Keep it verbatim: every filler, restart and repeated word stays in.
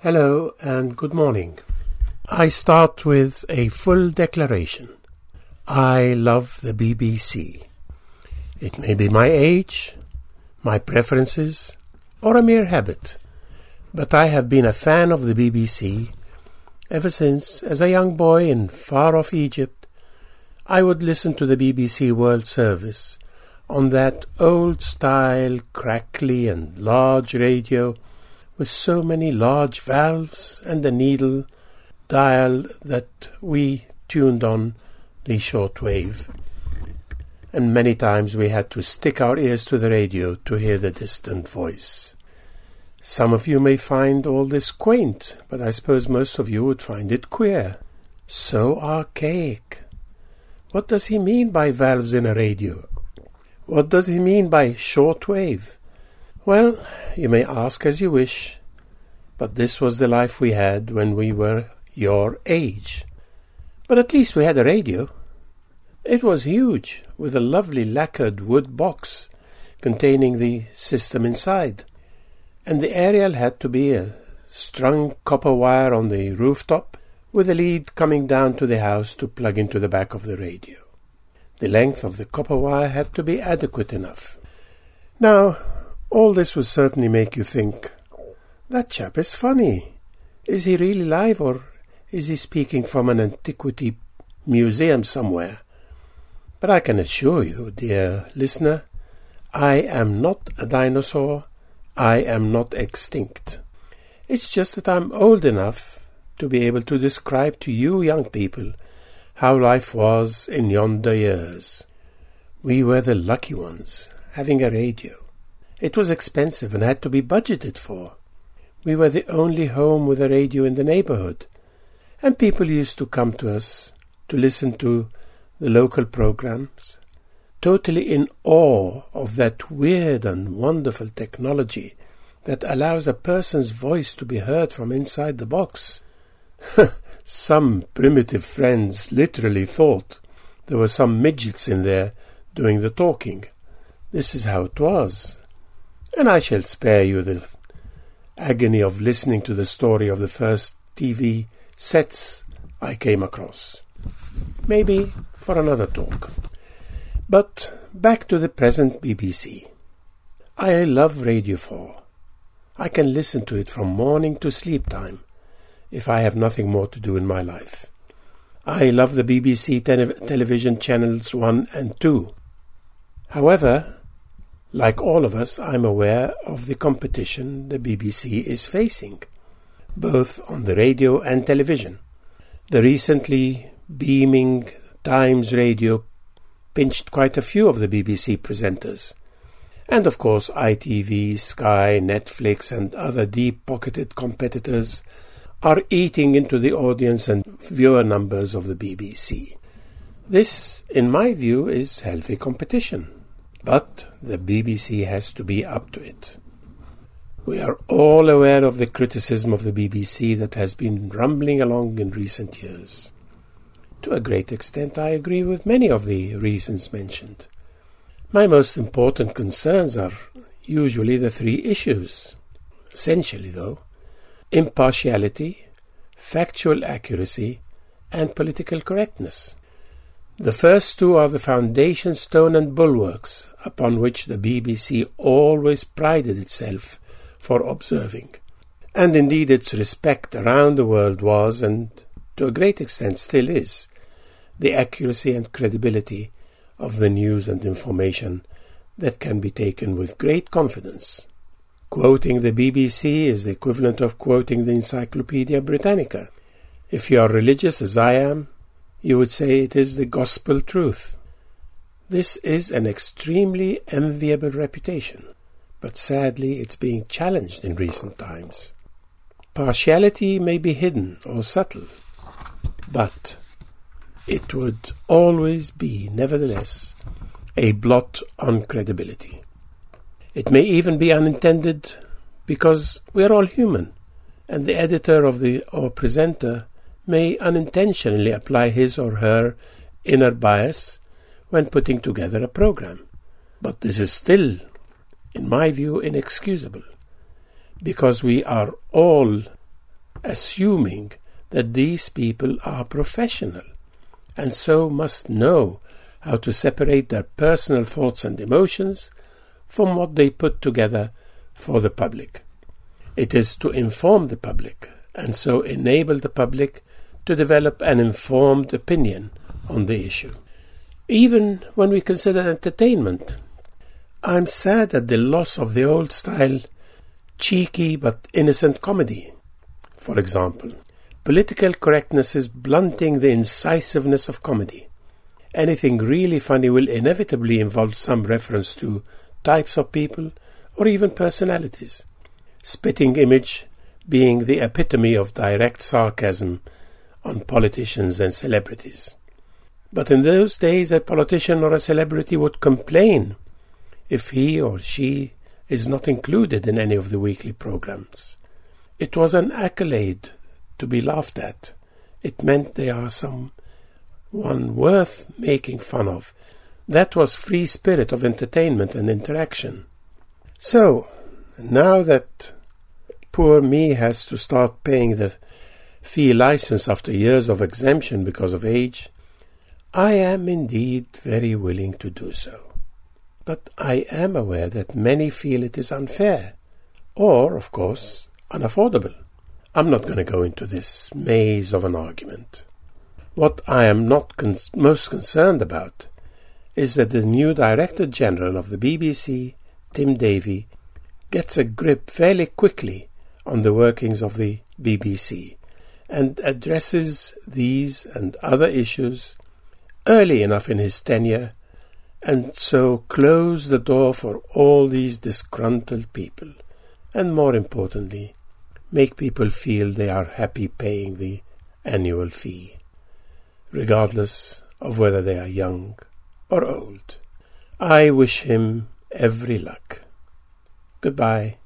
Hello and good morning. I start with a full declaration. I love the B B C. It may be my age, my preferences, or a mere habit, but I have been a fan of the B B C ever since, as a young boy in far-off Egypt, I would listen to the B B C World Service on that old-style, crackly and large radio with so many large valves and a needle dial that we tuned on the shortwave. And many times we had to stick our ears to the radio to hear the distant voice. Some of you may find all this quaint, but I suppose most of you would find it queer. So archaic. What does he mean by valves in a radio? What does he mean by shortwave? Well, you may ask as you wish, but this was the life we had when we were your age. But at least we had a radio. It was huge, with a lovely lacquered wood box containing the system inside. And the aerial had to be a strung copper wire on the rooftop with a lead coming down to the house to plug into the back of the radio. The length of the copper wire had to be adequate enough. Now, all this would certainly make you think, that chap is funny. Is he really live, or is he speaking from an antiquity museum somewhere? But I can assure you, dear listener, I am not a dinosaur. I am not extinct. It's just that I'm old enough to be able to describe to you young people how life was in yonder years. We were the lucky ones, having a radio. It was expensive and had to be budgeted for. We were the only home with a radio in the neighborhood, and people used to come to us to listen to the local programs, totally in awe of that weird and wonderful technology that allows a person's voice to be heard from inside the box. Some primitive friends literally thought there were some midgets in there doing the talking. This is how it was. And I shall spare you the agony of listening to the story of the first T V sets I came across. Maybe for another talk. But back to the present B B C. I love Radio four. I can listen to it from morning to sleep time if I have nothing more to do in my life. I love the B B C te- television channels one and two. However, like all of us, I'm aware of the competition the B B C is facing, both on the radio and television. The recently beaming Times Radio pinched quite a few of the B B C presenters. And of course I T V, Sky, Netflix and other deep-pocketed competitors are eating into the audience and viewer numbers of the B B C. This, in my view, is healthy competition. But the B B C has to be up to it. We are all aware of the criticism of the B B C that has been rumbling along in recent years. To a great extent, I agree with many of the reasons mentioned. My most important concerns are usually the three issues. Essentially, though, impartiality, factual accuracy, and political correctness. The first two are the foundation stone and bulwarks upon which the B B C always prided itself for observing. And indeed its respect around the world was, and to a great extent still is, the accuracy and credibility of the news and information that can be taken with great confidence. Quoting the B B C is the equivalent of quoting the Encyclopedia Britannica. If you are religious as I am, you would say it is the gospel truth. This is an extremely enviable reputation, but sadly it's being challenged in recent times. Partiality may be hidden or subtle, but it would always be, nevertheless, a blot on credibility. It may even be unintended because we are all human, and the editor of the or presenter may unintentionally apply his or her inner bias when putting together a program. But this is still, in my view, inexcusable, because we are all assuming that these people are professional and so must know how to separate their personal thoughts and emotions from what they put together for the public. It is to inform the public and so enable the public to develop an informed opinion on the issue. Even when we consider entertainment, I'm sad at the loss of the old-style cheeky but innocent comedy. For example, political correctness is blunting the incisiveness of comedy. Anything really funny will inevitably involve some reference to types of people or even personalities. Spitting image being the epitome of direct sarcasm on politicians and celebrities. But in those days, a politician or a celebrity would complain if he or she is not included in any of the weekly programs. It was an accolade to be laughed at. It meant they are someone worth making fun of. That was free spirit of entertainment and interaction. So, now that poor me has to start paying the fee license after years of exemption because of age, I am indeed very willing to do so. But I am aware that many feel it is unfair, or, of course, unaffordable. I'm not going to go into this maze of an argument. What I am not con- most concerned about is that the new Director General of the B B C, Tim Davie, gets a grip fairly quickly on the workings of the B B C and addresses these and other issues early enough in his tenure, and so close the door for all these disgruntled people, and more importantly, make people feel they are happy paying the annual fee, regardless of whether they are young or old. I wish him every luck. Goodbye.